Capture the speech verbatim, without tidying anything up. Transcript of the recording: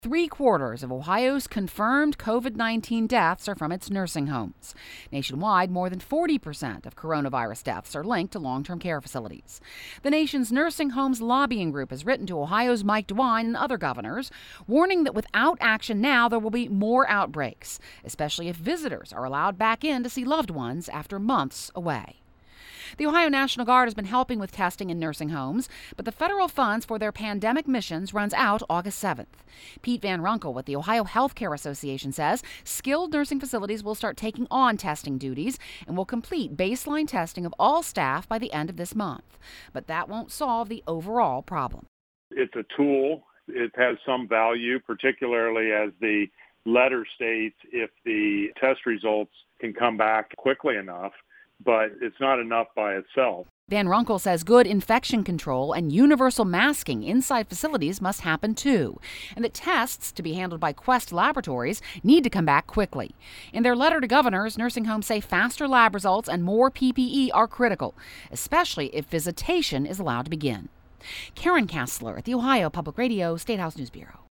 Three quarters of Ohio's confirmed covid nineteen deaths are from its nursing homes. Nationwide, more than forty percent of coronavirus deaths are linked to long-term care facilities. The nation's nursing homes lobbying group has written to Ohio's Mike DeWine and other governors, warning that without action now, there will be more outbreaks, especially if visitors are allowed back in to see loved ones after months away. The Ohio National Guard has been helping with testing in nursing homes, but the federal funds for their pandemic missions runs out August seventh. Pete Van Runkel with the Ohio Healthcare Association says skilled nursing facilities will start taking on testing duties and will complete baseline testing of all staff by the end of this month. But that won't solve the overall problem. It's a tool. It has some value, particularly as the letter states if the test results can come back quickly enough. But it's not enough by itself. Van Runkel says good infection control and universal masking inside facilities must happen too, and that tests to be handled by Quest Laboratories need to come back quickly. In their letter to governors, nursing homes say faster lab results and more P P E are critical, especially if visitation is allowed to begin. Karen Kassler at the Ohio Public Radio State House News Bureau.